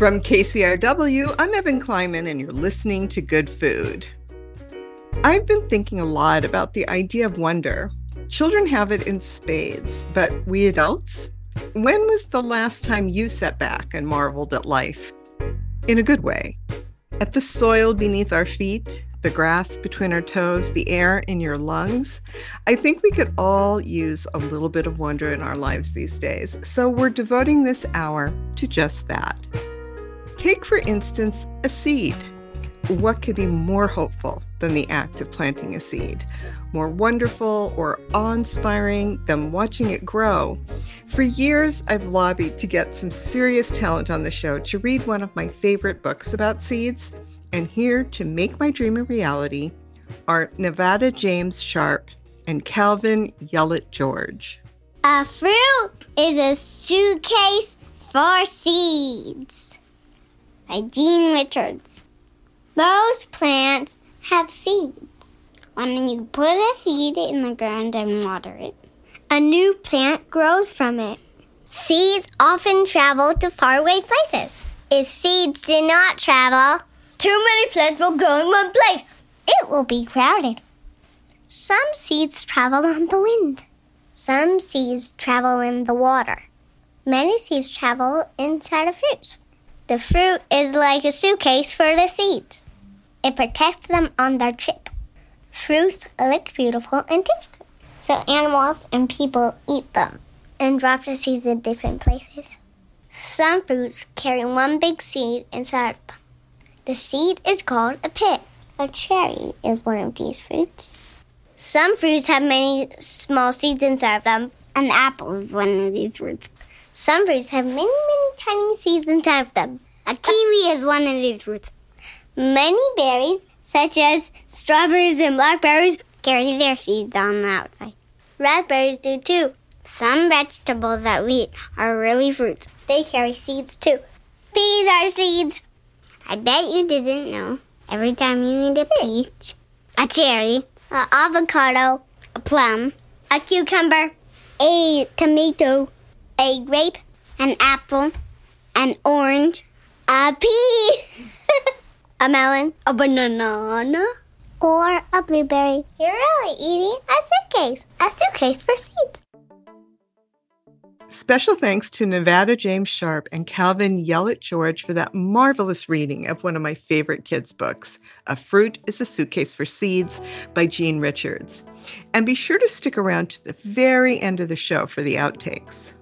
From KCRW, I'm Evan Kleiman, and you're listening to Good Food. I've been thinking a lot about the idea of wonder. Children have it in spades, but we adults? When was the last time you sat back and marveled at life? In a good way. At the soil beneath our feet, the grass between our toes, the air in your lungs. I think we could all use a little bit of wonder in our lives these days, so we're devoting this hour to just that. Take, for instance, a seed. What could be more hopeful than the act of planting a seed? More wonderful or awe-inspiring than watching it grow? For years, I've lobbied to get some serious talent on the show to read one of my favorite books about seeds. And here to make my dream a reality are Nevada James Sharp and Calvin Yellett George. A fruit is a suitcase for seeds. By Jean Richards. Most plants have seeds. When you put a seed in the ground and water it, a new plant grows from it. Seeds often travel to faraway places. If seeds do not travel, too many plants will go in one place. It will be crowded. Some seeds travel on the wind. Some seeds travel in the water. Many seeds travel inside of fruits. The fruit is like a suitcase for the seeds. It protects them on their trip. Fruits look beautiful and taste good, so animals and people eat them and drop the seeds in different places. Some fruits carry one big seed inside of them. The seed is called a pit. A cherry is one of these fruits. Some fruits have many small seeds inside of them. An apple is one of these fruits. Some fruits have many tiny seeds inside of them. A kiwi is one of these fruits. Many berries, such as strawberries and blackberries, carry their seeds on the outside. Raspberries do too. Some vegetables that we eat are really fruits. They carry seeds too. Peas are seeds. I bet you didn't know. Every time you eat a peach, a cherry, an avocado, a plum, a cucumber, a tomato, a grape, an apple, an orange, a pea, a melon, a banana, or a blueberry. You're really eating a suitcase for seeds. Special thanks to Nevada James Sharp and Calvin Yellett George for that marvelous reading of one of my favorite kids' books, A Fruit is a Suitcase for Seeds by Jean Richards. And be sure to stick around to the very end of the show for the outtakes.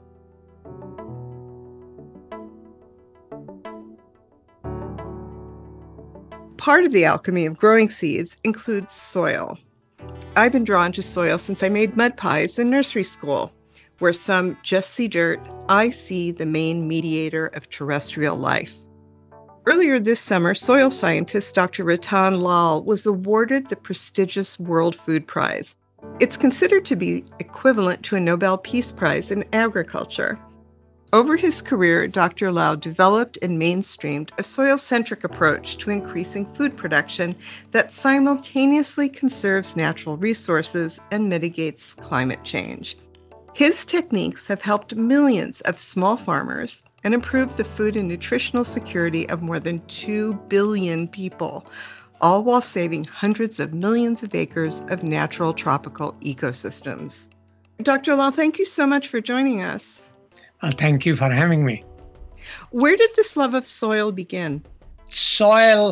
Part of the alchemy of growing seeds includes soil. I've been drawn to soil since I made mud pies in nursery school. Where some just see dirt, I see the main mediator of terrestrial life. Earlier this summer, soil scientist Dr. Ratan Lal was awarded the prestigious World Food Prize. It's considered to be equivalent to a Nobel Peace Prize in agriculture. Over his career, Dr. Lal developed and mainstreamed a soil-centric approach to increasing food production that simultaneously conserves natural resources and mitigates climate change. His techniques have helped millions of small farmers and improved the food and nutritional security of more than 2 billion people, all while saving hundreds of millions of acres of natural tropical ecosystems. Dr. Lal, thank you so much for joining us. Thank you for having me. Where did this love of soil begin? Soil,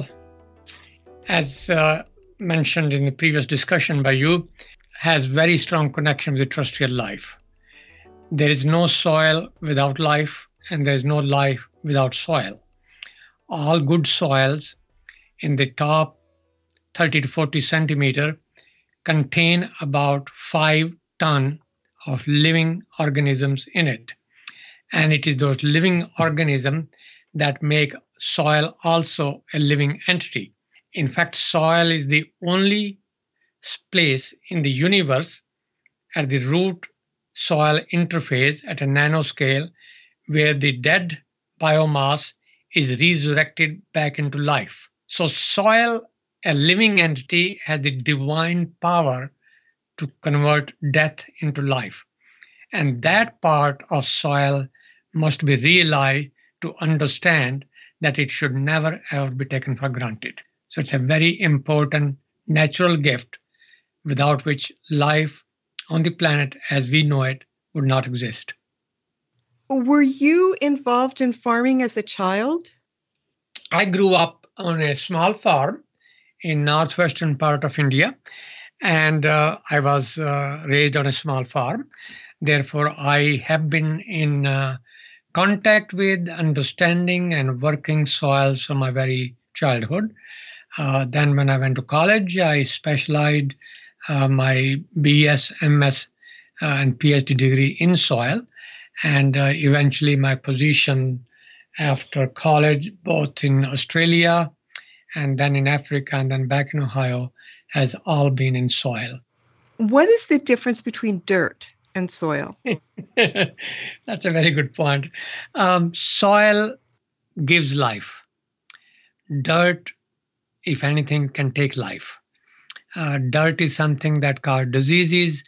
as mentioned in the previous discussion by you, has very strong connection with terrestrial life. There is no soil without life, and there is no life without soil. All good soils in the top 30 to 40 centimeter contain about 5 tons of living organisms in it. And it is those living organisms that make soil also a living entity. In fact, soil is the only place in the universe at the root-soil interface at a nanoscale where the dead biomass is resurrected back into life. So soil, a living entity, has the divine power to convert death into life. And that part of soil must be realized to understand that it should never ever be taken for granted. So it's a very important natural gift without which life on the planet as we know it would not exist. Were you involved in farming as a child? I grew up on a small farm in northwestern part of India, and I was raised on a small farm. Therefore, I have been in contact with, understanding, and working soils from my very childhood. Then, when I went to college, I specialized my BS, MS, and PhD degree in soil, and eventually my position after college, both in Australia and then in Africa and then back in Ohio, has all been in soil. What is the difference between dirt and soil? That's a very good point. Soil gives life. Dirt, if anything, can take life. Dirt is something that causes diseases.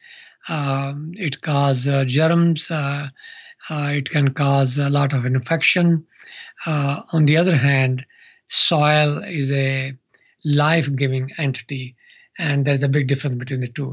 It causes germs. It can cause a lot of infection. On the other hand, soil is a life-giving entity, and there's a big difference between the two.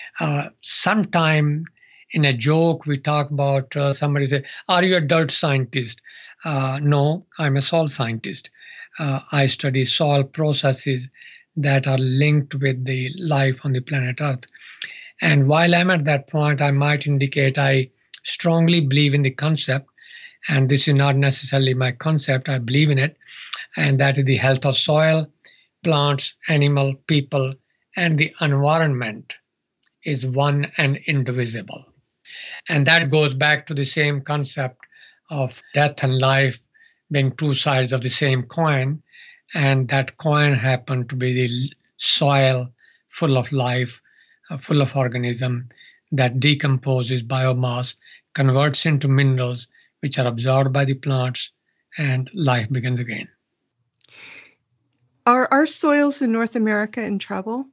Sometime in a joke, we talk about somebody say, "Are you a dirt scientist?" No, I'm a soil scientist. I study soil processes that are linked with the life on the planet Earth. And while I'm at that point, I might indicate I strongly believe in the concept, and this is not necessarily my concept, I believe in it, and that is the health of soil, plants, animal, people, and the environment is one and indivisible. And that goes back to the same concept of death and life being two sides of the same coin, and that coin happened to be the soil full of life, full of organism that decomposes biomass, converts into minerals, which are absorbed by the plants, and life begins again. Are our soils in North America in trouble?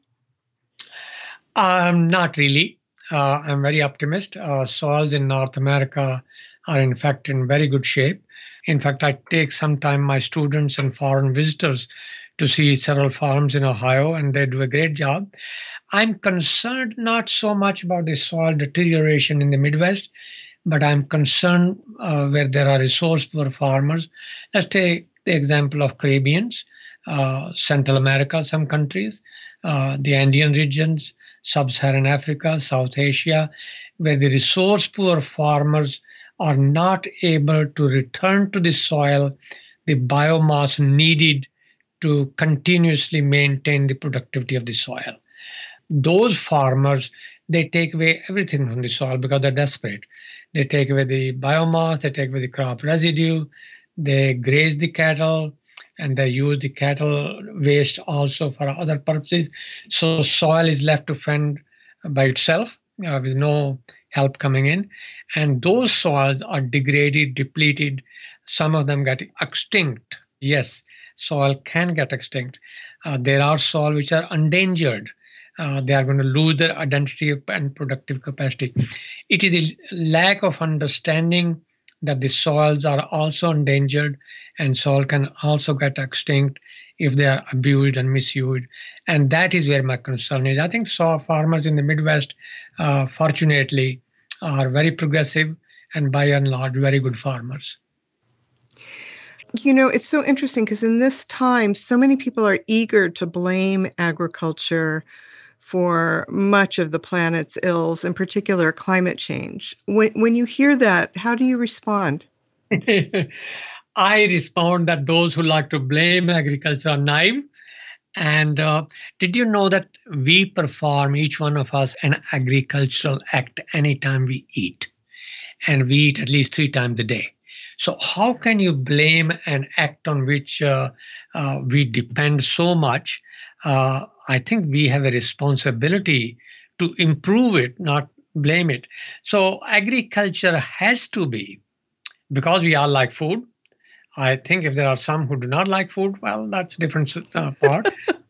Not really. I'm very optimist. Soils in North America are in fact in very good shape. In fact, I take sometimes my students and foreign visitors to see several farms in Ohio, and they do a great job. I'm concerned not so much about the soil deterioration in the Midwest, but I'm concerned where there are resource-poor farmers. Let's take the example of Caribbeans, Central America, some countries, the Andean regions, Sub-Saharan Africa, South Asia, where the resource-poor farmers are not able to return to the soil the biomass needed to continuously maintain the productivity of the soil. Those farmers, they take away everything from the soil because they're desperate. They take away the biomass, they take away the crop residue, they graze the cattle, and they use the cattle waste also for other purposes. So soil is left to fend by itself with no help coming in. And those soils are degraded, depleted. Some of them get extinct. Yes, soil can get extinct. There are soil which are endangered. They are going to lose their identity and productive capacity. It is the lack of understanding that the soils are also endangered, and soil can also get extinct if they are abused and misused. And that is where my concern is. I think farmers in the Midwest, fortunately, are very progressive and by and large very good farmers. You know, it's so interesting because in this time, so many people are eager to blame agriculture for much of the planet's ills, in particular climate change. When you hear that, how do you respond? I respond that those who like to blame agriculture are naive. And did you know that we perform, each one of us, an agricultural act anytime we eat? And we eat at least 3 times a day. So how can you blame an act on which we depend so much? I think we have a responsibility to improve it, not blame it. So agriculture has to be, because we all like food. I think if there are some who do not like food, well, that's a different part.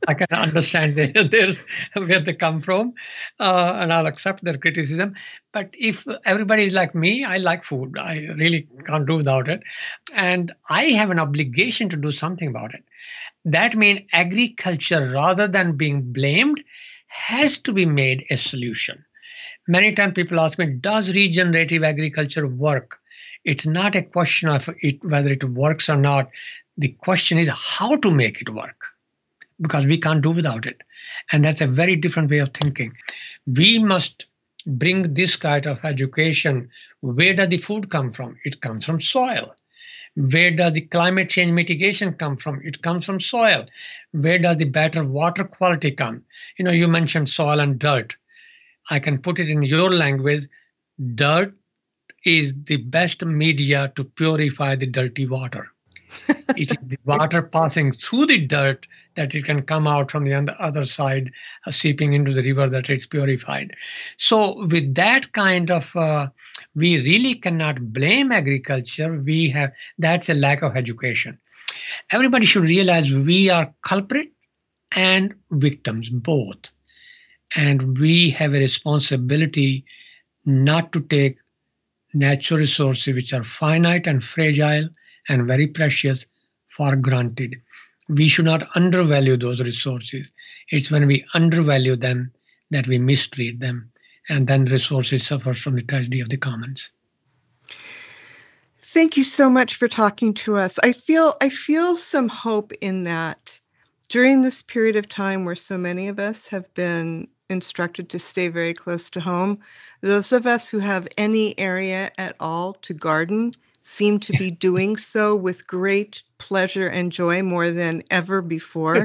I can understand there's where they come from, and I'll accept their criticism. But if everybody is like me, I like food. I really can't do without it. And I have an obligation to do something about it. That means agriculture, rather than being blamed, has to be made a solution. Many times people ask me, does regenerative agriculture work? It's not a question of whether it works or not. The question is how to make it work, because we can't do without it. And that's a very different way of thinking. We must bring this kind of education. Where does the food come from? It comes from soil. Where does the climate change mitigation come from? It comes from soil. Where does the better water quality come? You mentioned soil and dirt. I can put it in your language. Dirt is the best media to purify the dirty water. It is the water passing through the dirt that it can come out from the other side, seeping into the river, that it's purified. So with that kind of, we really cannot blame agriculture. That's a lack of education. Everybody should realize we are culprit and victims, both. And we have a responsibility not to take natural resources, which are finite and fragile and very precious, for granted. We should not undervalue those resources. It's when we undervalue them that we mistreat them, and then resources suffer from the tragedy of the commons. Thank you so much for talking to us. I feel some hope in that during this period of time where so many of us have been instructed to stay very close to home, those of us who have any area at all to garden seem to be doing so with great pleasure and joy more than ever before.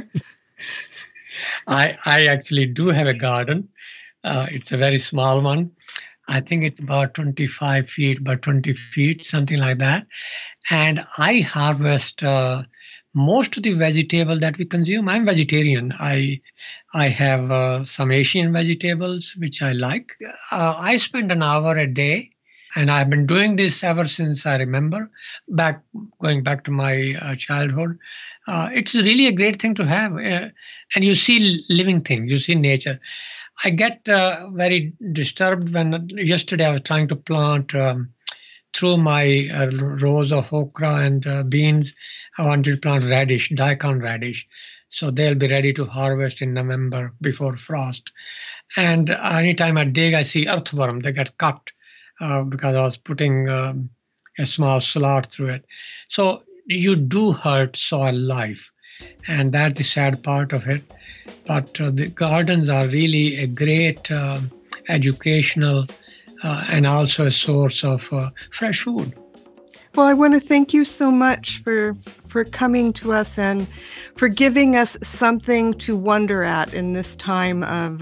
I actually do have a garden. It's a very small one. I think it's about 25 feet by 20 feet, something like that. And I harvest most of the vegetable that we consume. I'm vegetarian. I have some Asian vegetables, which I like. I spend an hour a day, and I've been doing this ever since I remember, going back to my childhood. It's really a great thing to have. And you see living things, you see nature. I get very disturbed when yesterday I was trying to plant through my rows of okra and beans. I wanted to plant radish, daikon radish. So they'll be ready to harvest in November before frost. And anytime I dig, I see earthworm. They get cut because I was putting a small slot through it. So you do hurt soil life. And that's the sad part of it. But the gardens are really a great educational and also a source of fresh food. Well, I want to thank you so much for coming to us and for giving us something to wonder at in this time of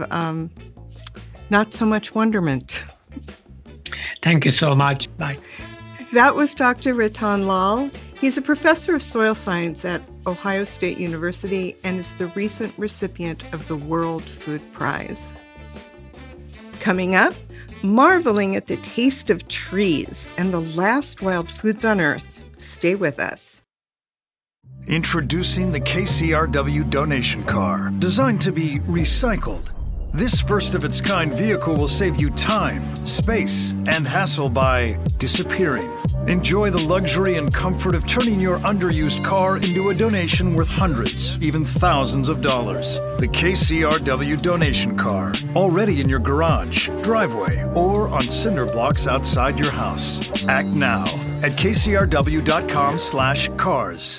not so much wonderment. Thank you so much. Bye. That was Dr. Ratan Lal. He's a professor of soil science at Ohio State University and is the recent recipient of the World Food Prize. Coming up, marveling at the taste of trees and the last wild foods on Earth. Stay with us. Introducing the KCRW donation car, designed to be recycled. This first-of-its-kind vehicle will save you time, space, and hassle by disappearing. Enjoy the luxury and comfort of turning your underused car into a donation worth hundreds, even thousands of dollars. The KCRW donation car, already in your garage, driveway, or on cinder blocks outside your house. Act now at kcrw.com/cars.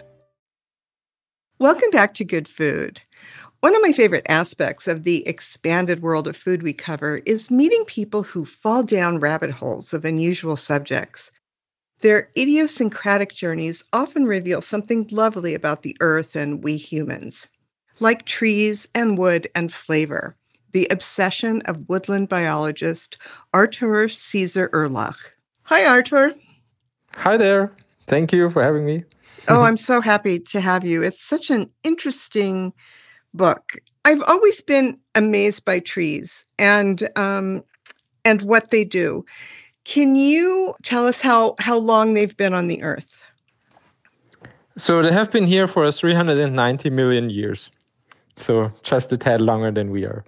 Welcome back to Good Food. One of my favorite aspects of the expanded world of food we cover is meeting people who fall down rabbit holes of unusual subjects. Their idiosyncratic journeys often reveal something lovely about the earth and we humans, like trees and wood and flavor, the obsession of woodland biologist Artur Caesar Erlach. Hi, Artur. Hi there. Thank you for having me. Oh, I'm so happy to have you. It's such an interesting book. I've always been amazed by trees and what they do. Can you tell us how long they've been on the earth? So they have been here for 390 million years. So just a tad longer than we are.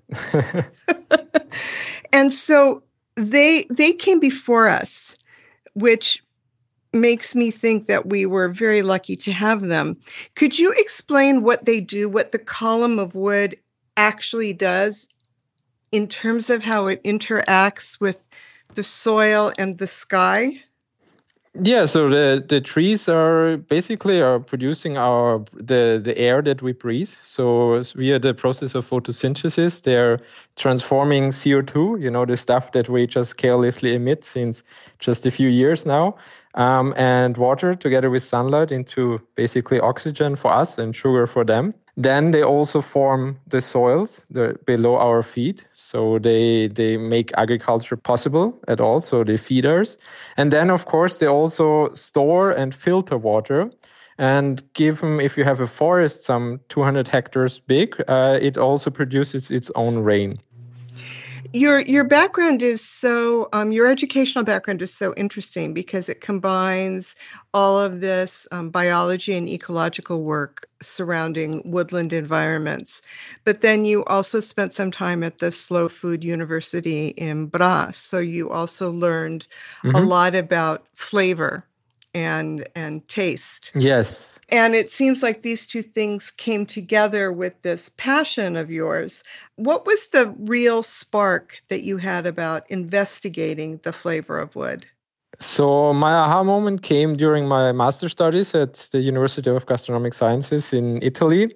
And so they came before us, which makes me think that we were very lucky to have them. Could you explain what they do, what the column of wood actually does in terms of how it interacts with the soil and the sky? Yeah, so the trees are basically producing the air that we breathe. So via the process of photosynthesis, they're transforming CO2, the stuff that we just carelessly emit since just a few years now, and water together with sunlight into basically oxygen for us and sugar for them. Then they also form the soils below our feet. So they make agriculture possible at all. So they feed us. And then, of course, they also store and filter water. And given if you have a forest some 200 hectares big, it also produces its own rain. Your background is so, your educational background is so interesting because it combines all of this biology and ecological work surrounding woodland environments. But then you also spent some time at the Slow Food University in Bra. So you also learned a lot about flavor and taste. Yes. And it seems like these two things came together with this passion of yours. What was the real spark that you had about investigating the flavor of wood? So my aha moment came during my master's studies at the University of Gastronomic Sciences in Italy,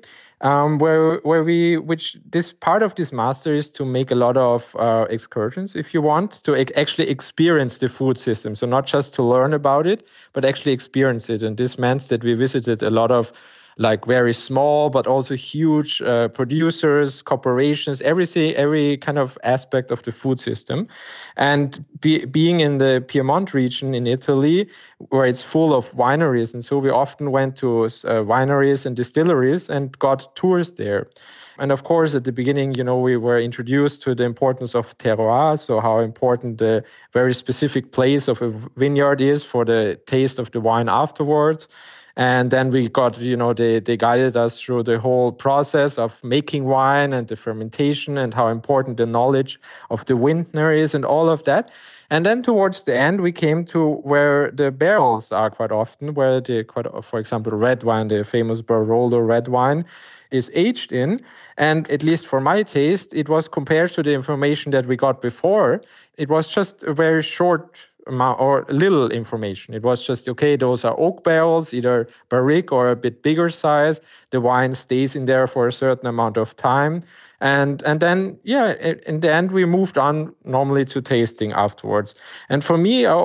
which this part of this master is to make a lot of excursions, if you want, to actually experience the food system. So not just to learn about it, but actually experience it. And this meant that we visited a lot of like very small, but also huge producers, corporations, every kind of aspect of the food system. And being in the Piedmont region in Italy, where it's full of wineries. And so we often went to wineries and distilleries and got tours there. And of course, at the beginning, we were introduced to the importance of terroir, so how important the very specific place of a vineyard is for the taste of the wine afterwards. And then we got, they guided us through the whole process of making wine and the fermentation and how important the knowledge of the vintner is and all of that. And then towards the end, we came to where the barrels are quite often, where for example, red wine, the famous Barolo red wine, is aged in. And at least for my taste, it was compared to the information that we got before. It was just a very short amount or little information. It was just, okay, those are oak barrels, either barrique or a bit bigger size. The wine stays in there for a certain amount of time. And then, in the end, we moved on normally to tasting afterwards. And for me, I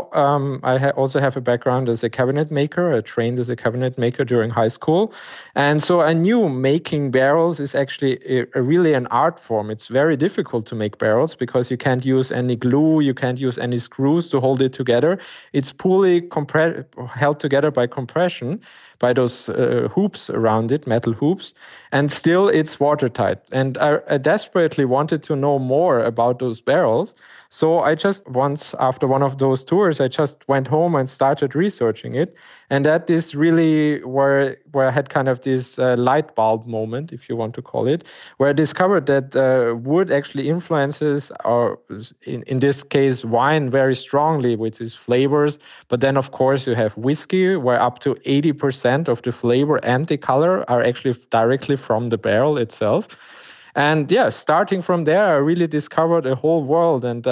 also have a background as a cabinet maker. I trained as a cabinet maker during high school. And so I knew making barrels is actually really an art form. It's very difficult to make barrels because you can't use any glue, you can't use any screws to hold it together. It's poorly held together by compression, by those hoops around it, metal hoops, and still it's watertight. And I desperately wanted to know more about those barrels. So I just once, after one of those tours, I just went home and started researching it. And that is really where I had kind of this light bulb moment, if you want to call it, where I discovered that wood actually influences, or in this case, wine very strongly with its flavors. But then, of course, you have whiskey, where up to 80% of the flavor and the color are actually directly from the barrel itself. And starting from there, I really discovered a whole world and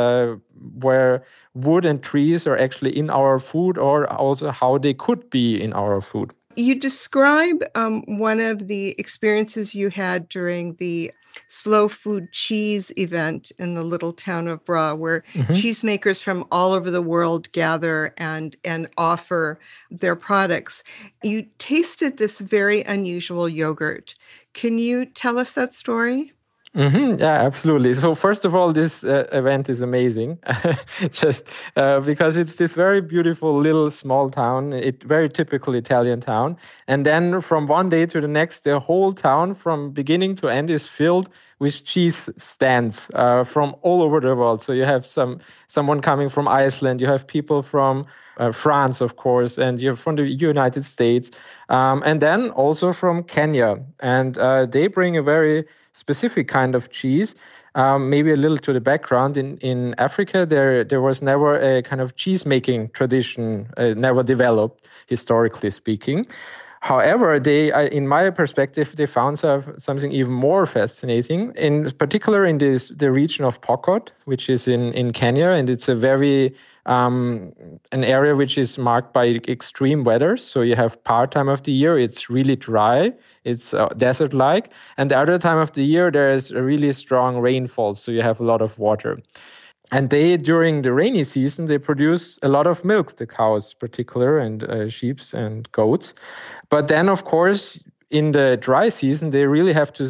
where wood and trees are actually in our food, or also how they could be in our food. You describe one of the experiences you had during the Slow Food Cheese event in the little town of Bra, where cheesemakers from all over the world gather and offer their products. You tasted this very unusual yogurt. Can you tell us that story? Yeah, absolutely. So first of all, this event is amazing, just because it's this very beautiful little small town, very typical Italian town. And then from one day to the next, the whole town from beginning to end is filled with cheese stands from all over the world. So you have someone coming from Iceland, you have people from France, of course, and you're from the United States, and then also from Kenya. And they bring a very specific kind of cheese. Maybe a little to the background. In Africa, there was never a kind of cheese-making tradition, never developed, historically speaking. However, in my perspective, they found something even more fascinating, in particular in the region of Pokot, which is in Kenya, and it's a very an area which is marked by extreme weather. So you have part time of the year, it's really dry, it's desert-like, and the other time of the year, there is a really strong rainfall, so you have a lot of water. And during the rainy season, they produce a lot of milk, the cows particular, and sheep and goats. But then, of course, in the dry season, they really have to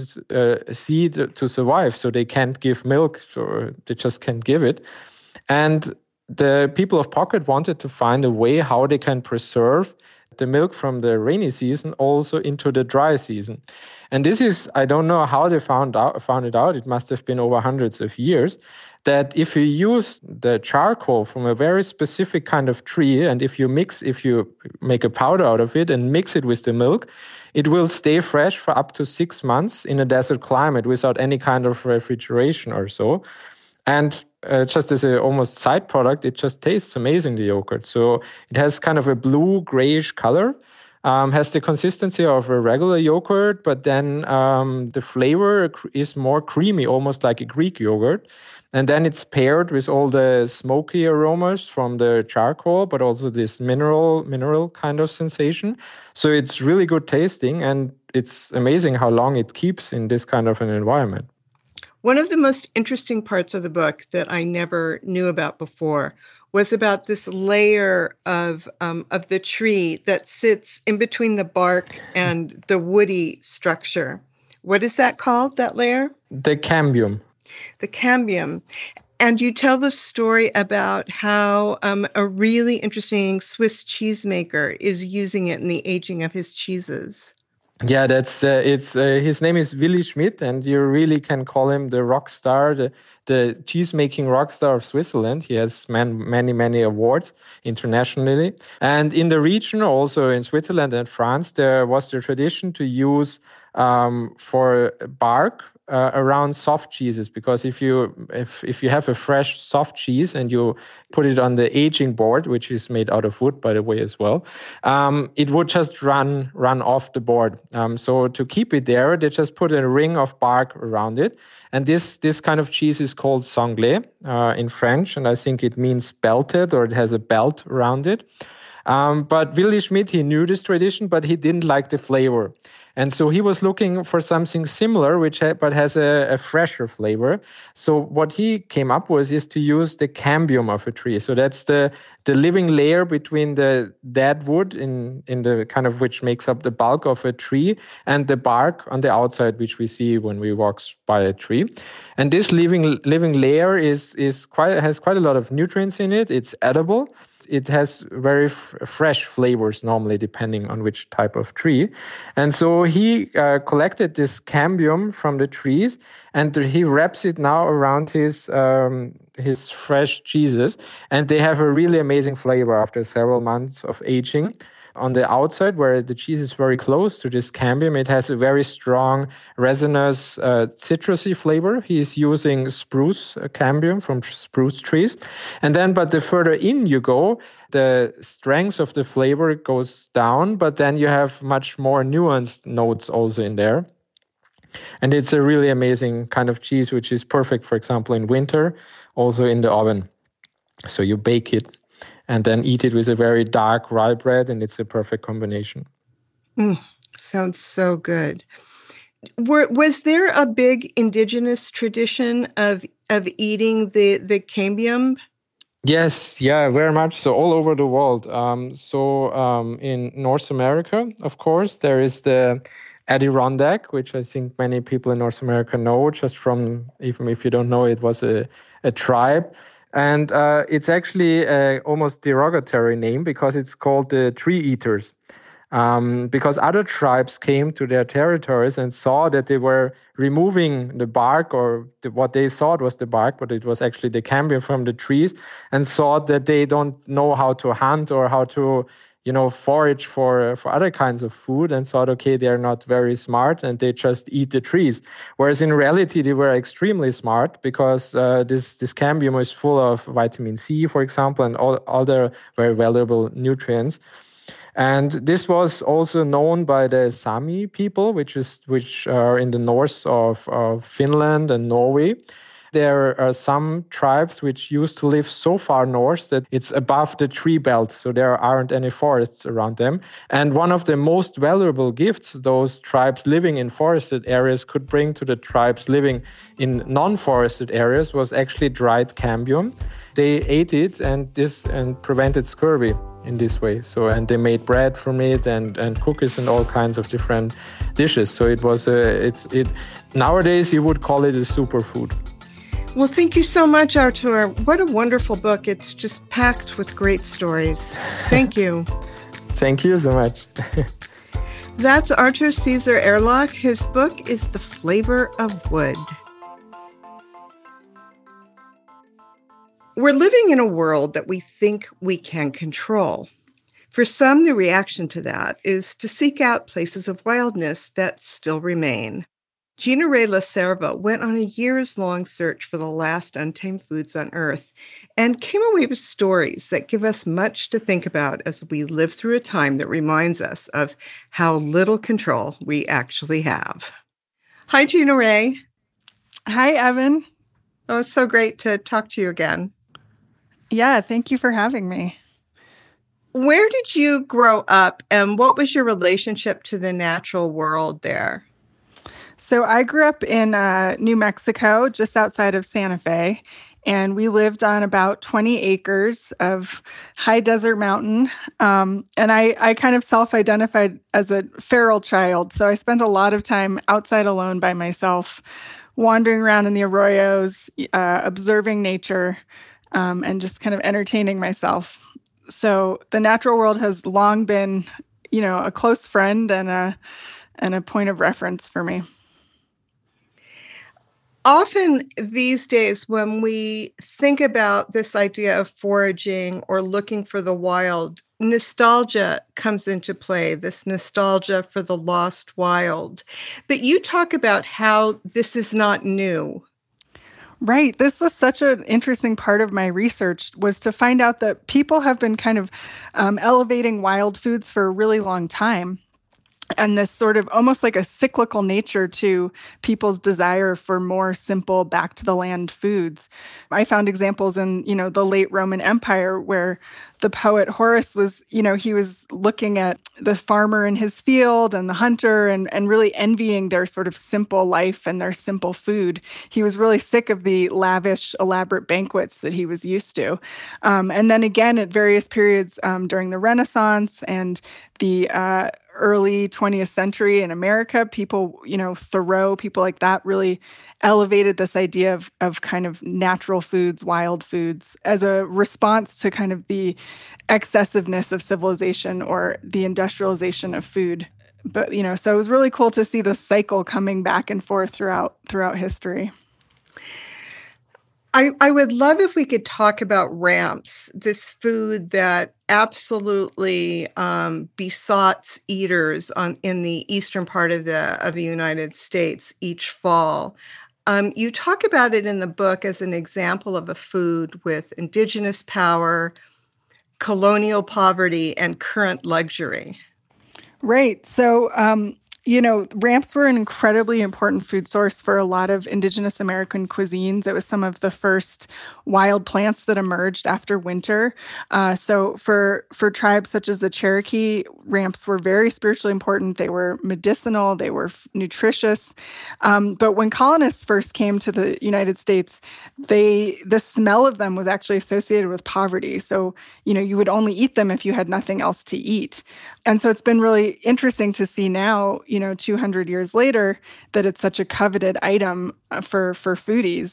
seed to survive. So they can't give milk, so they just can't give it. And the people of Pokot wanted to find a way how they can preserve the milk from the rainy season also into the dry season. And this is, I don't know how they found it out. It must have been over hundreds of years, that if you use the charcoal from a very specific kind of tree, and if you make a powder out of it and mix it with the milk, it will stay fresh for up to 6 months in a desert climate without any kind of refrigeration or so. And just as an almost side product, it just tastes amazing, the yogurt. So it has kind of a blue grayish color, has the consistency of a regular yogurt, but then the flavor is more creamy, almost like a Greek yogurt. And then it's paired with all the smoky aromas from the charcoal, but also this mineral kind of sensation. So it's really good tasting, and it's amazing how long it keeps in this kind of an environment. One of the most interesting parts of the book that I never knew about before was about this layer of the tree that sits in between the bark and the woody structure. What is that called, that layer? The cambium. The cambium. And you tell the story about how a really interesting Swiss cheesemaker is using it in the aging of his cheeses. Yeah, that's his name is Willi Schmidt, and you really can call him the rock star, the cheese-making rock star of Switzerland. He has many awards internationally. And in the region, also in Switzerland and France, there was the tradition to use for bark around soft cheeses, because if you have a fresh soft cheese and you put it on the aging board, which is made out of wood, by the way, as well, it would just run off the board. So to keep it there, they just put a ring of bark around it. And this kind of cheese is called sanglé in French, and I think it means belted, or it has a belt around it. But Willi Schmidt, he knew this tradition, but he didn't like the flavor. And so he was looking for something similar, but has a fresher flavor. So what he came up with is to use the cambium of a tree. So that's the living layer between the dead wood in the kind of which makes up the bulk of a tree, and the bark on the outside, which we see when we walk by a tree. And this living layer has quite a lot of nutrients in it. It's edible. It has very fresh flavors normally, depending on which type of tree. And so he collected this cambium from the trees, and he wraps it now around his fresh cheeses. And they have a really amazing flavor after several months of aging. On the outside, where the cheese is very close to this cambium, it has a very strong resinous citrusy flavor. He's using spruce cambium from spruce trees. And then, but the further in you go, the strength of the flavor goes down, but then you have much more nuanced notes also in there. And it's a really amazing kind of cheese, which is perfect, for example, in winter, also in the oven. So you bake it and then eat it with a very dark rye bread, and it's a perfect combination. Sounds so good. Was there a big indigenous tradition of eating the cambium? Yes, yeah, very much so, all over the world. In North America, of course, there is the Adirondack, which I think many people in North America know, just from, even if you don't know, it was a tribe. And it's actually an almost derogatory name because it's called the tree eaters. because other tribes came to their territories and saw that they were removing the bark, or what they thought was the bark, but it was actually the cambium from the trees, and saw that they don't know how to hunt or how to forage for other kinds of food, and thought, okay, they're not very smart and they just eat the trees. Whereas in reality, they were extremely smart, because this cambium is full of vitamin C, for example, and all other very valuable nutrients. And this was also known by the Sami people, which are in the north of Finland and Norway. There are some tribes which used to live so far north that it's above the tree belt, so there aren't any forests around them. And one of the most valuable gifts those tribes living in forested areas could bring to the tribes living in non-forested areas was actually dried cambium. They ate it and prevented scurvy in this way. And they made bread from it and cookies and all kinds of different dishes. So it was nowadays you would call it a superfood. Well, thank you so much, Artur. What a wonderful book. It's just packed with great stories. Thank you. Thank you so much. That's Artur Cesar Erlach. His book is The Flavor of Wood. We're living in a world that we think we can control. For some, the reaction to that is to seek out places of wildness that still remain. Gina Ray LaCerva went on a years-long search for the last untamed foods on Earth and came away with stories that give us much to think about as we live through a time that reminds us of how little control we actually have. Hi, Gina Ray. Hi, Evan. Oh, it's so great to talk to you again. Yeah, thank you for having me. Where did you grow up, and what was your relationship to the natural world there? So I grew up in New Mexico, just outside of Santa Fe, and we lived on about 20 acres of high desert mountain. And I kind of self-identified as a feral child, so I spent a lot of time outside alone by myself, wandering around in the arroyos, observing nature, and just kind of entertaining myself. So the natural world has long been, a close friend and a point of reference for me. Often these days, when we think about this idea of foraging or looking for the wild, nostalgia comes into play, this nostalgia for the lost wild. But you talk about how this is not new. Right. This was such an interesting part of my research, was to find out that people have been kind of elevating wild foods for a really long time. And this sort of almost like a cyclical nature to people's desire for more simple, back to the land foods. I found examples in, the late Roman Empire where the poet Horace was, he was looking at the farmer in his field and the hunter and really envying their sort of simple life and their simple food. He was really sick of the lavish, elaborate banquets that he was used to. And then again, at various periods during the Renaissance and the early 20th century in America, people, Thoreau, people like that really elevated this idea of kind of natural foods, wild foods, as a response to kind of the excessiveness of civilization or the industrialization of food. But, so it was really cool to see the cycle coming back and forth throughout history. I would love if we could talk about ramps, this food that absolutely besought eaters in the eastern part of the United States each fall. You talk about it in the book as an example of a food with indigenous power, colonial poverty, and current luxury. Right. So, ramps were an incredibly important food source for a lot of indigenous American cuisines. It was some of the first wild plants that emerged after winter. So for tribes such as the Cherokee, ramps were very spiritually important. They were medicinal. They were nutritious. But when colonists first came to the United States, the smell of them was actually associated with poverty. So, you would only eat them if you had nothing else to eat. And so it's been really interesting to see now, 200 years later, that it's such a coveted item for foodies.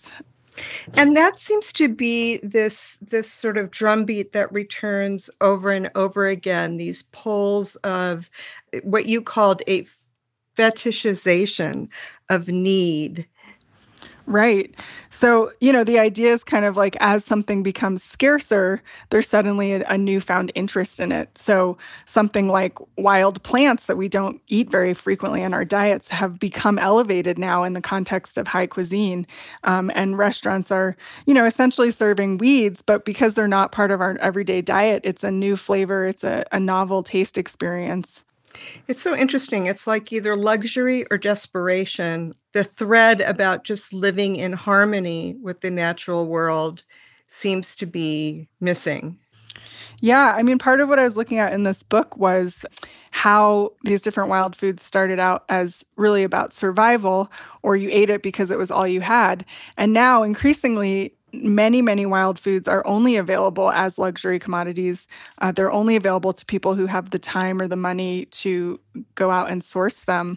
And that seems to be this sort of drumbeat that returns over and over again, these poles of what you called a fetishization of need. Right. So, the idea is kind of like as something becomes scarcer, there's suddenly a newfound interest in it. So, something like wild plants that we don't eat very frequently in our diets have become elevated now in the context of high cuisine. And restaurants are, essentially serving weeds, but because they're not part of our everyday diet, it's a new flavor, it's a novel taste experience. It's so interesting. It's like either luxury or desperation. The thread about just living in harmony with the natural world seems to be missing. Yeah, I mean, part of what I was looking at in this book was how these different wild foods started out as really about survival, or you ate it because it was all you had. And now, increasingly, many, many wild foods are only available as luxury commodities. They're only available to people who have the time or the money to go out and source them.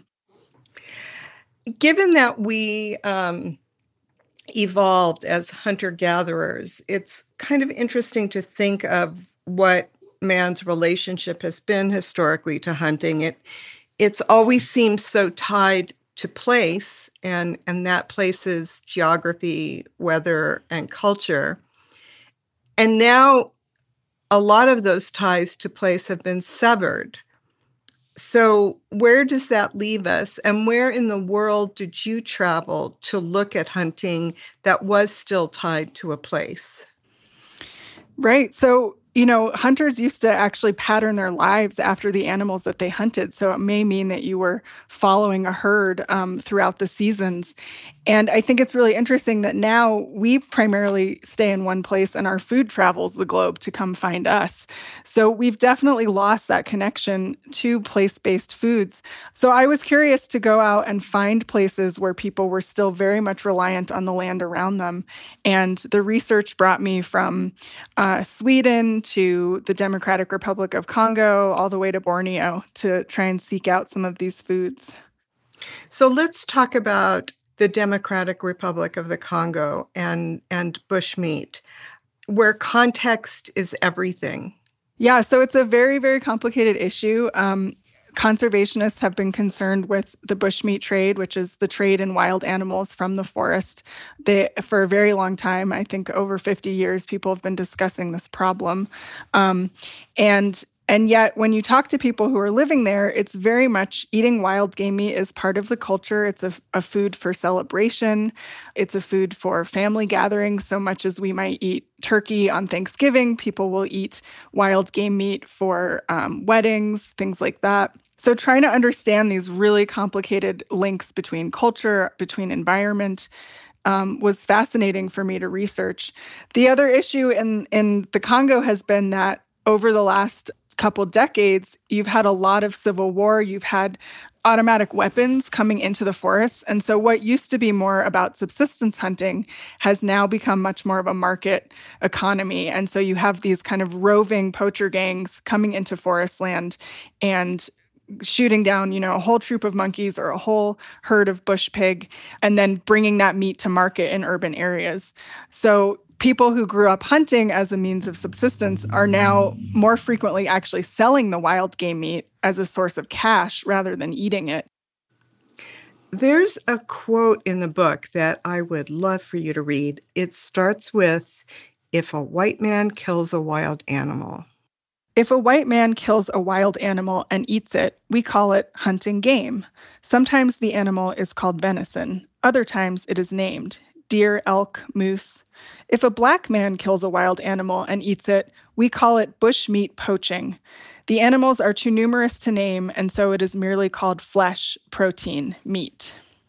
Given that we evolved as hunter-gatherers, it's kind of interesting to think of what man's relationship has been historically to hunting. It's always seemed so tied to place, and that place is geography, weather, and culture. And now a lot of those ties to place have been severed. So where does that leave us? And where in the world did you travel to look at hunting that was still tied to a place? Right. So, hunters used to actually pattern their lives after the animals that they hunted. So it may mean that you were following a herd throughout the seasons. And I think it's really interesting that now we primarily stay in one place and our food travels the globe to come find us. So we've definitely lost that connection to place-based foods. So I was curious to go out and find places where people were still very much reliant on the land around them. And the research brought me from Sweden to the Democratic Republic of Congo, all the way to Borneo to try and seek out some of these foods. So let's talk about the Democratic Republic of the Congo and bushmeat, where context is everything. Yeah, so it's a very, very complicated issue. Conservationists have been concerned with the bushmeat trade, which is the trade in wild animals from the forest. For a very long time, I think over 50 years, people have been discussing this problem. And yet, when you talk to people who are living there, it's very much eating wild game meat is part of the culture. It's a food for celebration. It's a food for family gatherings. So much as we might eat turkey on Thanksgiving, people will eat wild game meat for weddings, things like that. So trying to understand these really complicated links between culture, between environment, was fascinating for me to research. The other issue in the Congo has been that over the last couple decades, you've had a lot of civil war. You've had automatic weapons coming into the forests. And so what used to be more about subsistence hunting has now become much more of a market economy. And so you have these kind of roving poacher gangs coming into forest land and shooting down, a whole troop of monkeys or a whole herd of bush pig, and then bringing that meat to market in urban areas. So people who grew up hunting as a means of subsistence are now more frequently actually selling the wild game meat as a source of cash rather than eating it. There's a quote in the book that I would love for you to read. It starts with, "If a white man kills a wild animal." If a white man kills a wild animal and eats it, we call it hunting game. Sometimes the animal is called venison. Other times it is named deer, elk, moose. If a black man kills a wild animal and eats it, we call it bushmeat poaching. The animals are too numerous to name, and so it is merely called flesh, protein, meat.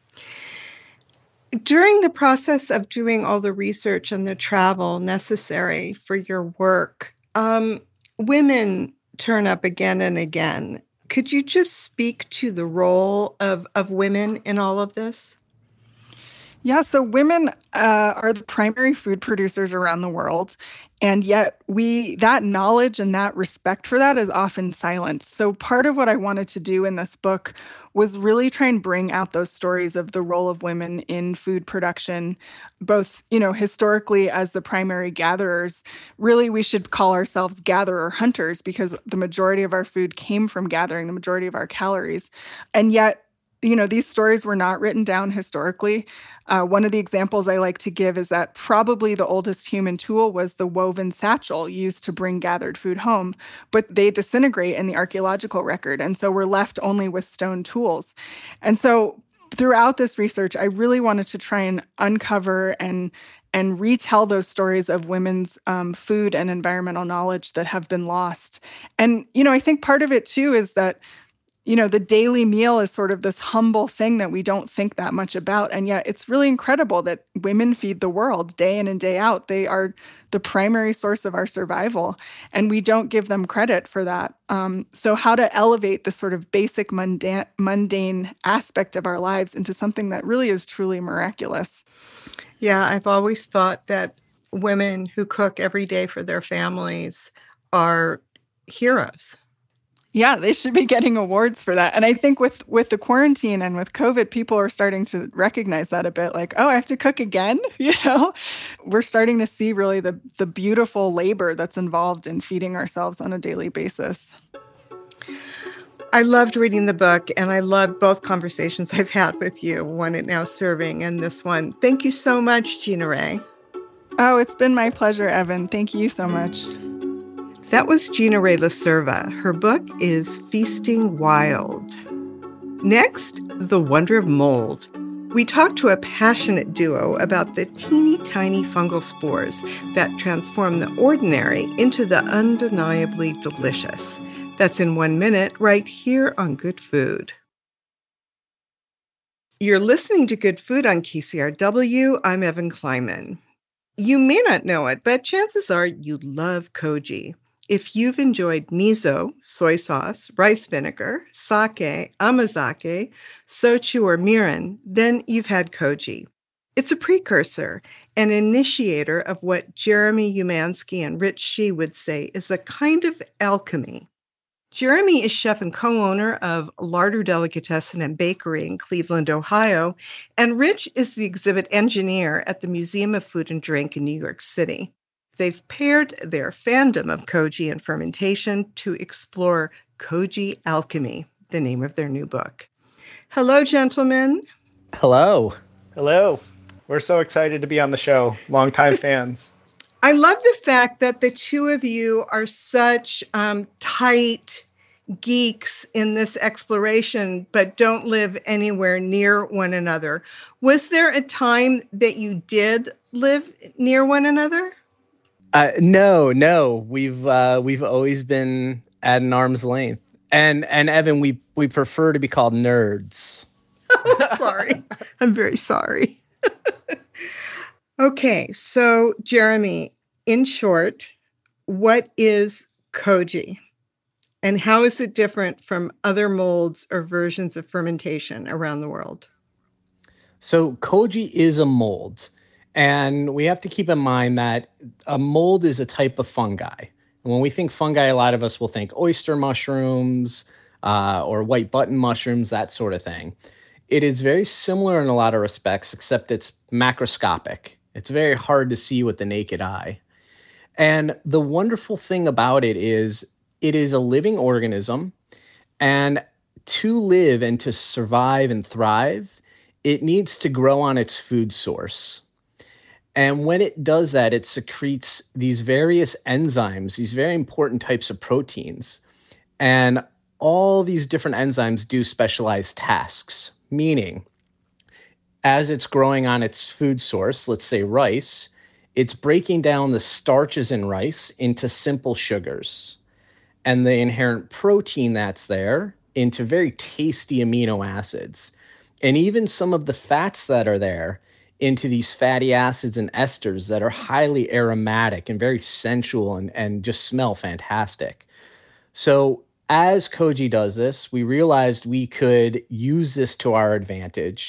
During the process of doing all the research and the travel necessary for your work, women turn up again and again. Could you just speak to the role of women in all of this? Yeah, so women are the primary food producers around the world. And yet that knowledge and that respect for that is often silenced. So part of what I wanted to do in this book was really try and bring out those stories of the role of women in food production, both, historically as the primary gatherers. Really, we should call ourselves gatherer hunters because the majority of our food came from gathering, the majority of our calories. And yet, these stories were not written down historically. One of the examples I like to give is that probably the oldest human tool was the woven satchel used to bring gathered food home, but they disintegrate in the archaeological record. And so we're left only with stone tools. And so throughout this research, I really wanted to try and uncover and retell those stories of women's food and environmental knowledge that have been lost. And, I think part of it too is that the daily meal is sort of this humble thing that we don't think that much about. And yet it's really incredible that women feed the world day in and day out. They are the primary source of our survival, and we don't give them credit for that. So how to elevate the sort of basic mundane aspect of our lives into something that really is truly miraculous. Yeah, I've always thought that women who cook every day for their families are heroes. Yeah, they should be getting awards for that. And I think with the quarantine and with COVID, people are starting to recognize that a bit, like, oh, I have to cook again. We're starting to see really the beautiful labor that's involved in feeding ourselves on a daily basis. I loved reading the book, and I loved both conversations I've had with you, one at Now Serving and this one. Thank you so much, Gina Rae. Oh, it's been my pleasure, Evan. Thank you so much. That was Gina Rae LaCerva. Her book is Feasting Wild. Next, The Wonder of Mold. We talked to a passionate duo about the teeny tiny fungal spores that transform the ordinary into the undeniably delicious. That's in 1 minute right here on Good Food. You're listening to Good Food on KCRW. I'm Evan Kleiman. You may not know it, but chances are you love koji. If you've enjoyed miso, soy sauce, rice vinegar, sake, amazake, sochu, or mirin, then you've had koji. It's a precursor, an initiator of what Jeremy Umansky and Rich Shih would say is a kind of alchemy. Jeremy is chef and co-owner of Larder Delicatessen and Bakery in Cleveland, Ohio, and Rich is the exhibit engineer at the Museum of Food and Drink in New York City. They've paired their fandom of koji and fermentation to explore Koji Alchemy, the name of their new book. Hello, gentlemen. Hello. Hello. We're so excited to be on the show. Longtime fans. I love the fact that the two of you are such tight geeks in this exploration, but don't live anywhere near one another. Was there a time that you did live near one another? No. We've always been at an arm's length. And Evan, we prefer to be called nerds. Sorry. I'm very sorry. Okay, so Jeremy, in short, what is koji? And how is it different from other molds or versions of fermentation around the world? So koji is a mold. And we have to keep in mind that a mold is a type of fungi. And when we think fungi, a lot of us will think oyster mushrooms or white button mushrooms, that sort of thing. It is very similar in a lot of respects, except it's macroscopic. It's very hard to see with the naked eye. And the wonderful thing about it is a living organism. And to live and to survive and thrive, it needs to grow on its food source. And when it does that, it secretes these various enzymes, these very important types of proteins. And all these different enzymes do specialized tasks, meaning as it's growing on its food source, let's say rice, it's breaking down the starches in rice into simple sugars and the inherent protein that's there into very tasty amino acids. And even some of the fats that are there into these fatty acids and esters that are highly aromatic and very sensual and just smell fantastic. So as koji does this, we realized we could use this to our advantage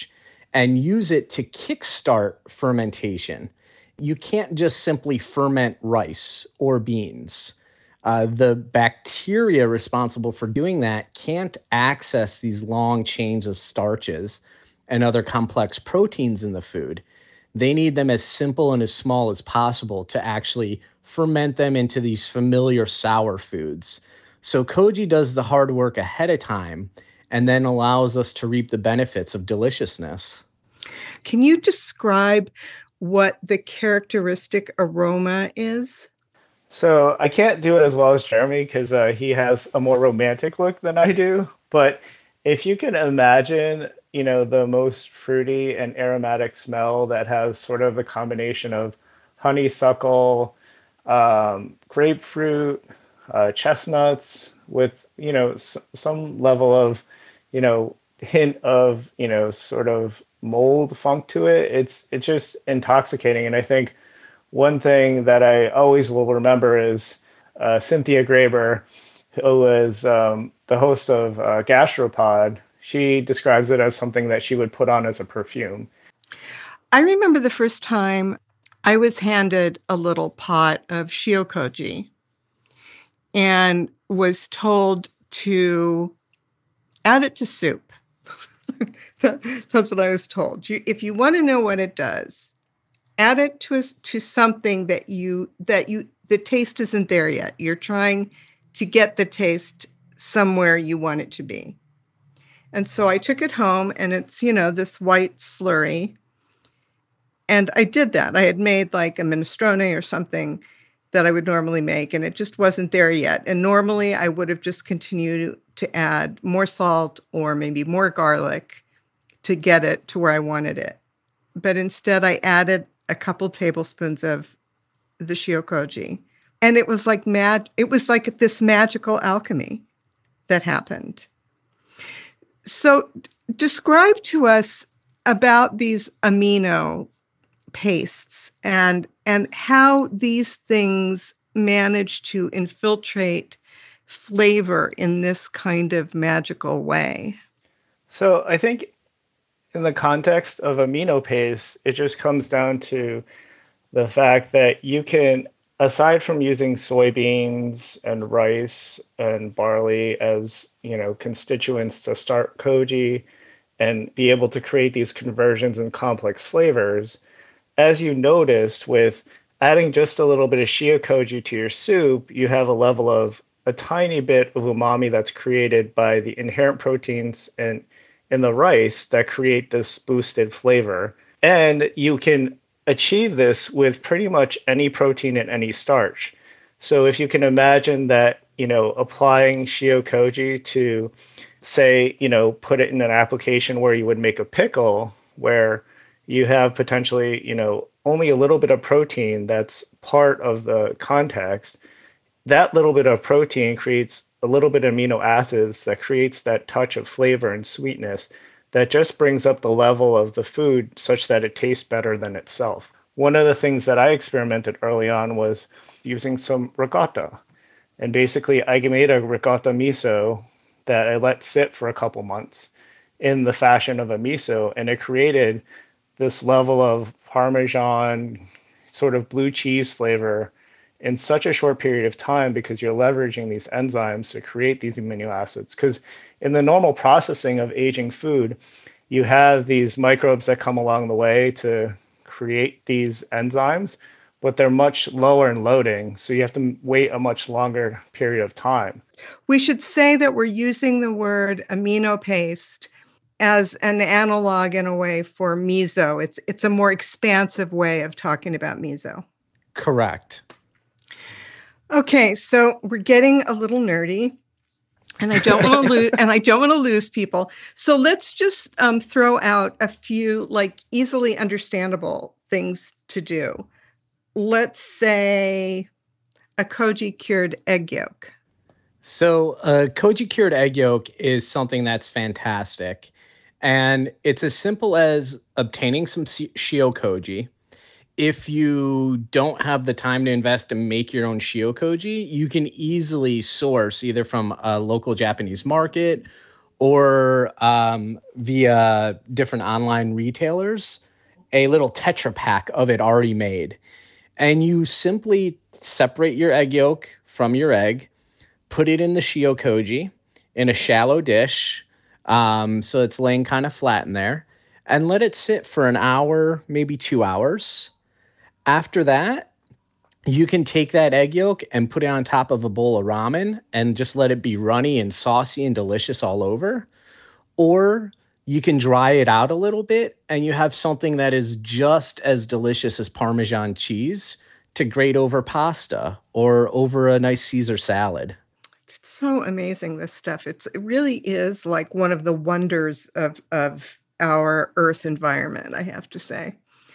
and use it to kickstart fermentation. You can't just simply ferment rice or beans. The bacteria responsible for doing that can't access these long chains of starches and other complex proteins in the food. They need them as simple and as small as possible to actually ferment them into these familiar sour foods. So koji does the hard work ahead of time and then allows us to reap the benefits of deliciousness. Can you describe what the characteristic aroma is? So I can't do it as well as Jeremy because he has a more romantic look than I do. But if you can imagine, the most fruity and aromatic smell that has sort of a combination of honeysuckle, grapefruit, chestnuts with, some level of, hint of, sort of mold funk to it. It's just intoxicating. And I think one thing that I always will remember is Cynthia Graber, who was the host of Gastropod. She describes it as something that she would put on as a perfume. I remember the first time I was handed a little pot of shiokoji and was told to add it to soup. That's what I was told. If you want to know what it does, add it to something that the taste isn't there yet. You're trying to get the taste somewhere you want it to be. And so I took it home, and it's, this white slurry. And I did that. I had made like a minestrone or something that I would normally make, and it just wasn't there yet. And normally I would have just continued to add more salt or maybe more garlic to get it to where I wanted it. But instead I added a couple tablespoons of the shiokoji. And it was like it was like this magical alchemy that happened. So describe to us about these amino pastes and how these things manage to infiltrate flavor in this kind of magical way. So I think in the context of amino paste, it just comes down to the fact that you can, aside from using soybeans and rice and barley as, constituents to start koji and be able to create these conversions and complex flavors, as you noticed with adding just a little bit of shiokoji to your soup, you have a level of a tiny bit of umami that's created by the inherent proteins in the rice that create this boosted flavor. And you can achieve this with pretty much any protein and any starch. So if you can imagine that, applying shiokoji to, say, put it in an application where you would make a pickle, where you have potentially, only a little bit of protein that's part of the context, that little bit of protein creates a little bit of amino acids that creates that touch of flavor and sweetness that just brings up the level of the food such that it tastes better than itself. One of the things that I experimented early on was using some ricotta. And basically, I made a ricotta miso that I let sit for a couple months in the fashion of a miso, and it created this level of Parmesan, sort of blue cheese flavor in such a short period of time because you're leveraging these enzymes to create these amino acids. Because in the normal processing of aging food, you have these microbes that come along the way to create these enzymes, but they're much lower in loading. So you have to wait a much longer period of time. We should say that we're using the word amino paste as an analog in a way for miso. It's a more expansive way of talking about miso. Correct. Okay, so we're getting a little nerdy, and I don't want to lose people. So let's just throw out a few like easily understandable things to do. Let's say a koji cured egg yolk. So a koji cured egg yolk is something that's fantastic. And it's as simple as obtaining some shiokoji. If you don't have the time to invest and make your own shiokoji, you can easily source either from a local Japanese market or via different online retailers, a little Tetra Pak of it already made. And you simply separate your egg yolk from your egg, put it in the Shio-Koji in a shallow dish, so it's laying kind of flat in there, and let it sit for an hour, maybe 2 hours. After that, you can take that egg yolk and put it on top of a bowl of ramen and just let it be runny and saucy and delicious all over. Or you can dry it out a little bit and you have something that is just as delicious as Parmesan cheese to grate over pasta or over a nice Caesar salad. It's so amazing, this stuff. It really is like one of the wonders of our Earth environment, I have to say.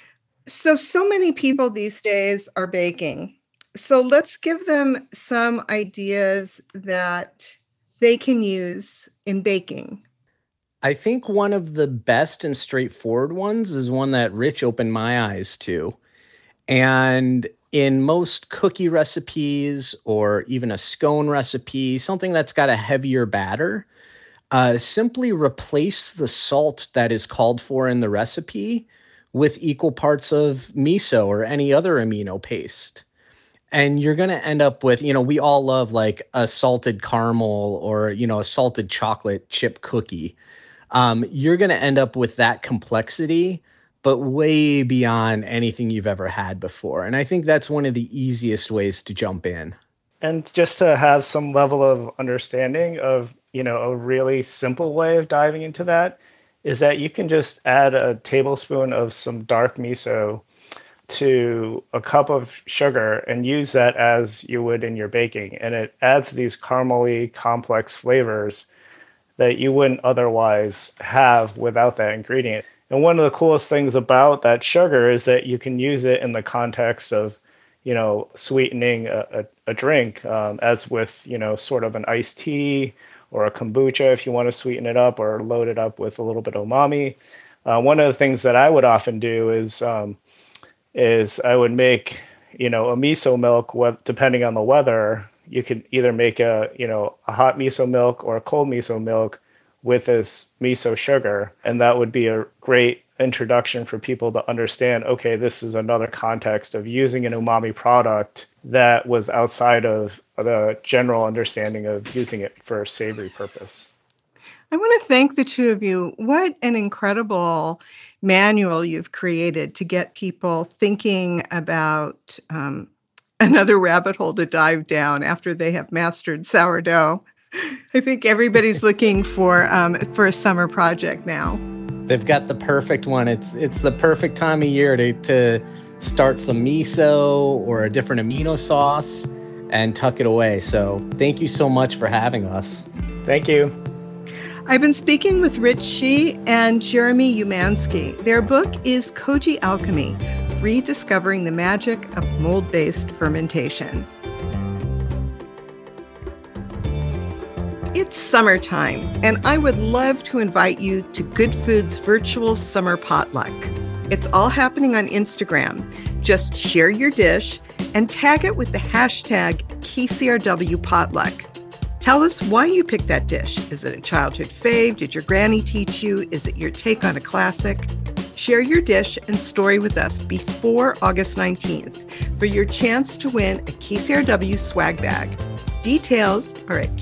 So many people these days are baking. So let's give them some ideas that they can use in baking. I think one of the best and straightforward ones is one that Rich opened my eyes to. And in most cookie recipes or even a scone recipe, something that's got a heavier batter, simply replace the salt that is called for in the recipe with equal parts of miso or any other amino paste. And you're going to end up with, we all love like a salted caramel or, a salted chocolate chip cookie. You're going to end up with that complexity, but way beyond anything you've ever had before. And I think that's one of the easiest ways to jump in. And just to have some level of understanding of, a really simple way of diving into that is that you can just add a tablespoon of some dark miso to a cup of sugar and use that as you would in your baking. And it adds these caramely complex flavors that you wouldn't otherwise have without that ingredient. And one of the coolest things about that sugar is that you can use it in the context of, sweetening a drink, as with, sort of an iced tea or a kombucha if you want to sweeten it up or load it up with a little bit of umami. One of the things that I would often do is I would make, a miso milk, depending on the weather. You could either make a hot miso milk or a cold miso milk with this miso sugar. And that would be a great introduction for people to understand, okay, this is another context of using an umami product that was outside of the general understanding of using it for a savory purpose. I want to thank the two of you. What an incredible manual you've created to get people thinking about another rabbit hole to dive down after they have mastered sourdough. I think everybody's looking for a summer project now. They've got the perfect one. It's the perfect time of year to start some miso or a different amino sauce and tuck it away. So thank you so much for having us. Thank you. I've been speaking with Rich Shi and Jeremy Umansky. Their book is Koji Alchemy, Rediscovering the Magic of Mold-Based Fermentation. It's summertime, and I would love to invite you to Good Food's virtual summer potluck. It's all happening on Instagram. Just share your dish and tag it with the hashtag KCRWPotluck. Tell us why you picked that dish. Is it a childhood fave? Did your granny teach you? Is it your take on a classic? Share your dish and story with us before August 19th for your chance to win a KCRW swag bag. Details are at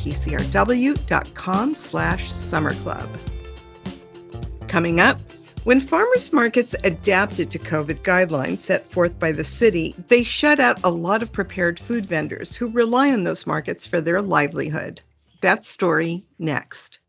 kcrw.com/summerclub. Coming up, when farmers markets adapted to COVID guidelines set forth by the city, they shut out a lot of prepared food vendors who rely on those markets for their livelihood. That story next.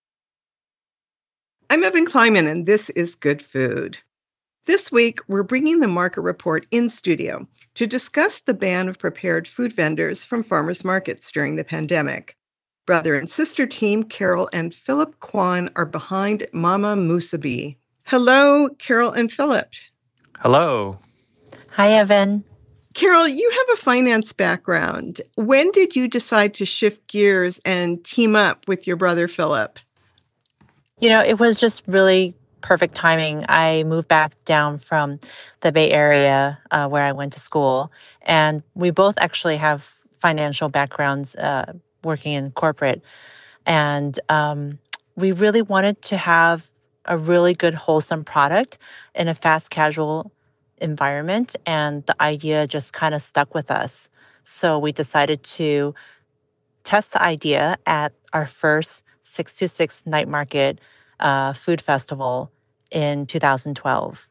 I'm Evan Kleiman, and this is Good Food. This week, we're bringing the Market Report in studio to discuss the ban of prepared food vendors from farmers markets during the pandemic. Brother and sister team Carol and Philip Kwan are behind Mama Musubi. Hello, Carol and Philip. Hello. Hi, Evan. Carol, you have a finance background. When did you decide to shift gears and team up with your brother, Philip? It was just really perfect timing. I moved back down from the Bay Area where I went to school, and we both actually have financial backgrounds working in corporate. And we really wanted to have a really good, wholesome product in a fast casual environment. And the idea just kind of stuck with us. So we decided to test the idea at our first 626 Night Market food festival in 2012.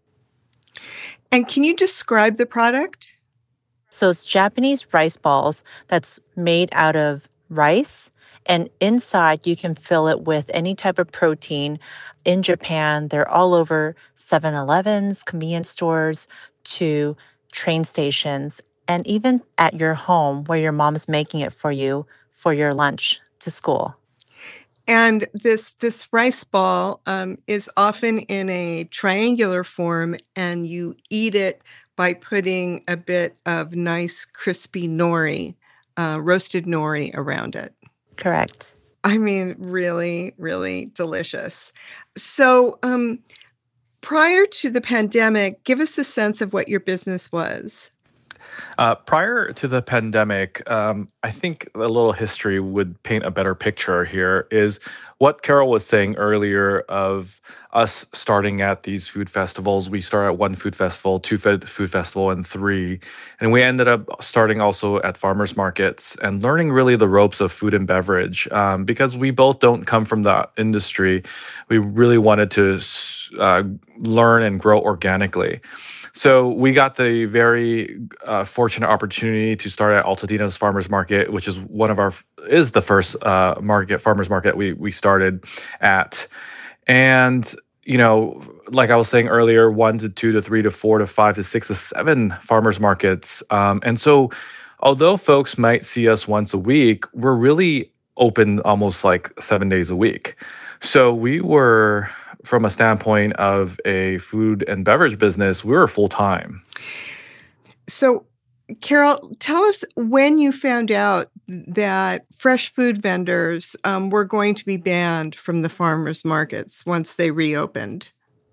And can you describe the product? So it's Japanese rice balls that's made out of rice. And inside, you can fill it with any type of protein. In Japan, they're all over 7-Elevens, convenience stores, to train stations, and even at your home where your mom's making it for you for your lunch to school. And this rice ball is often in a triangular form, and you eat it by putting a bit of nice crispy nori, roasted nori around it. Correct. I mean, really, really delicious. So prior to the pandemic, give us a sense of what your business was. Prior to the pandemic, I think a little history would paint a better picture here is what Carol was saying earlier of us starting at these food festivals. We started at one food festival, two food festival, and three. And we ended up starting also at farmers markets and learning really the ropes of food and beverage. Because we both don't come from the industry, we really wanted to learn and grow organically. So we got the very fortunate opportunity to start at Altadeno's Farmers Market, which is the first farmers market we started at. And, like I was saying earlier, 1 to 2 to 3 to 4 to 5 to 6 to 7 farmers markets. And so although folks might see us once a week, we're really open almost like 7 days a week. So we were, from a standpoint of a food and beverage business, we were full-time. So, Carol, tell us when you found out that fresh food vendors were going to be banned from the farmers markets once they reopened.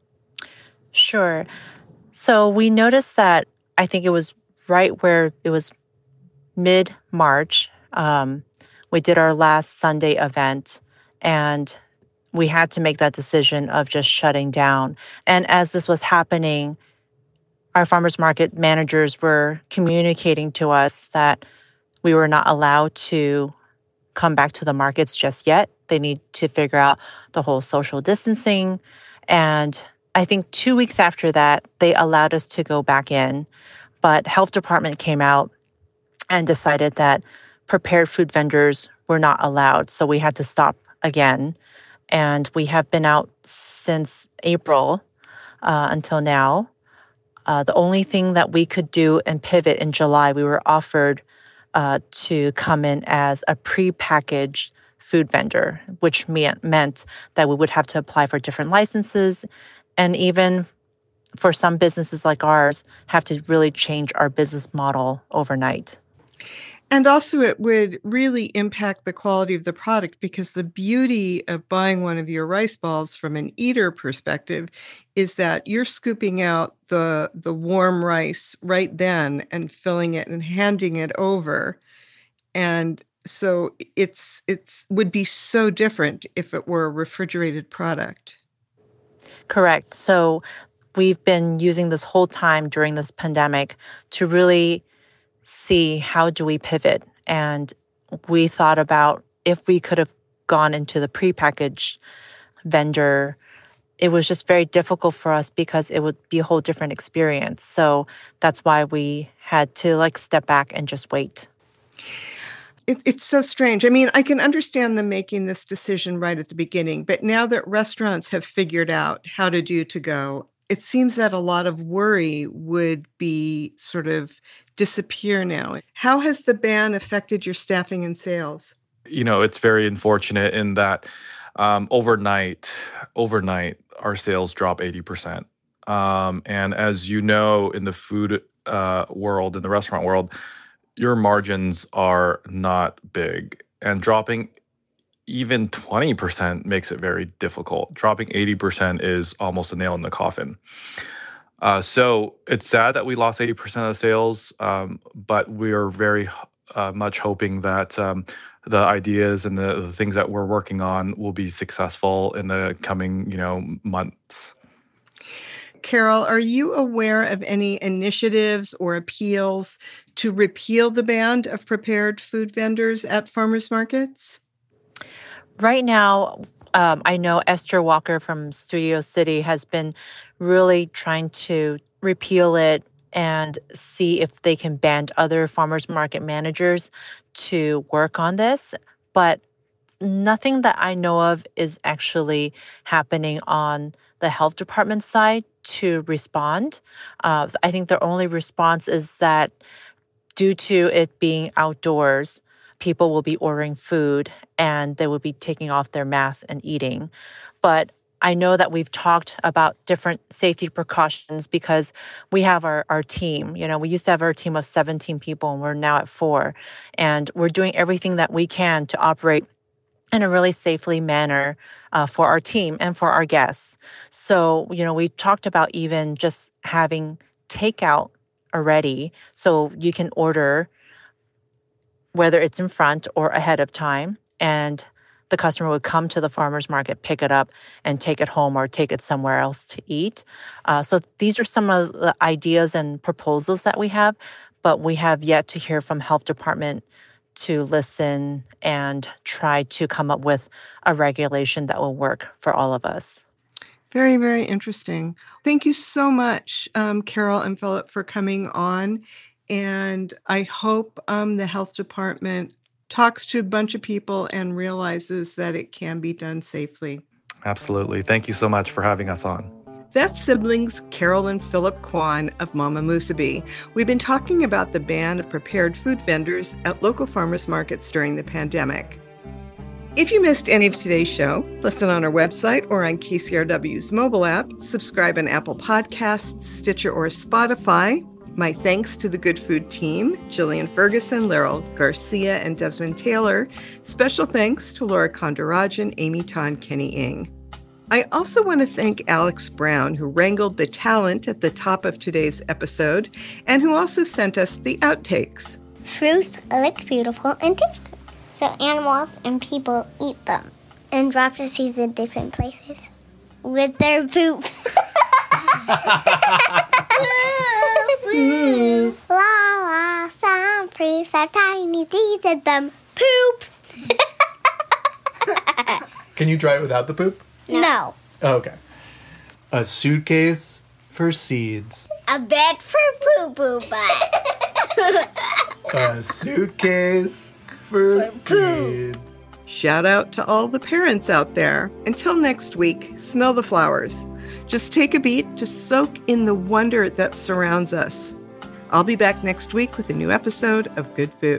Sure. So we noticed that, I think it was right where it was mid-March. We did our last Sunday event, and we had to make that decision of just shutting down. And as this was happening, our farmers market managers were communicating to us that we were not allowed to come back to the markets just yet. They need to figure out the whole social distancing. And I think 2 weeks after that, they allowed us to go back in. But health department came out and decided that prepared food vendors were not allowed. So we had to stop again. And we have been out since April until now. The only thing that we could do and pivot in July, we were offered to come in as a prepackaged food vendor, which meant that we would have to apply for different licenses, and even for some businesses like ours, have to really change our business model overnight. And also, it would really impact the quality of the product, because the beauty of buying one of your rice balls from an eater perspective is that you're scooping out the warm rice right then and filling it and handing it over. And so it's would be so different if it were a refrigerated product. Correct. So we've been using this whole time during this pandemic to really see how do we pivot. And we thought about if we could have gone into the prepackaged vendor. It was just very difficult for us because it would be a whole different experience. So that's why we had to step back and just wait. It's so strange. I mean, I can understand them making this decision right at the beginning, but now that restaurants have figured out how to do to-go, it seems that a lot of worry would be sort of disappear now. How has the ban affected your staffing and sales? It's very unfortunate in that overnight, our sales drop 80%. And as you know, in the food world, in the restaurant world, your margins are not big. And dropping even 20% makes it very difficult. Dropping 80% is almost a nail in the coffin. So it's sad that we lost 80% of the sales, but we are very much hoping that the ideas and the things that we're working on will be successful in the coming, months. Carol, are you aware of any initiatives or appeals to repeal the ban of prepared food vendors at farmers markets? Right now, I know Esther Walker from Studio City has been really trying to repeal it and see if they can band other farmers market managers to work on this. But nothing that I know of is actually happening on the health department side to respond. I think their only response is that due to it being outdoors, people will be ordering food and they will be taking off their masks and eating. But I know that we've talked about different safety precautions because we have our team. We used to have our team of 17 people and we're now at 4. And we're doing everything that we can to operate in a really safely manner for our team and for our guests. So, we talked about even just having takeout already so you can order whether it's in front or ahead of time, and the customer would come to the farmer's market, pick it up, and take it home or take it somewhere else to eat. So these are some of the ideas and proposals that we have, but we have yet to hear from health department to listen and try to come up with a regulation that will work for all of us. Very, very interesting. Thank you so much, Carol and Philip, for coming on. And I hope the health department talks to a bunch of people and realizes that it can be done safely. Absolutely. Thank you so much for having us on. That's siblings Carol and Philip Kwan of Mama Musubi. We've been talking about the ban of prepared food vendors at local farmers markets during the pandemic. If you missed any of today's show, listen on our website or on KCRW's mobile app, subscribe on Apple Podcasts, Stitcher, or Spotify. My thanks to the Good Food team, Jillian Ferguson, Laurel Garcia, and Desmond Taylor. Special thanks to Laura Kondarajan, Amy Tan, Kenny Ng. I also want to thank Alex Brown, who wrangled the talent at the top of today's episode, and who also sent us the outtakes. Fruits look beautiful and taste good, so animals and people eat them and drop the seeds in different places with their poop. La la, some fruits have tiny seeds in them. Poop. Can you try it without the poop? No. Oh, okay. A suitcase for seeds. A bed for poo-poo butt. A suitcase for seeds. Shout out to all the parents out there. Until next week, smell the flowers. Just take a beat to soak in the wonder that surrounds us. I'll be back next week with a new episode of Good Food.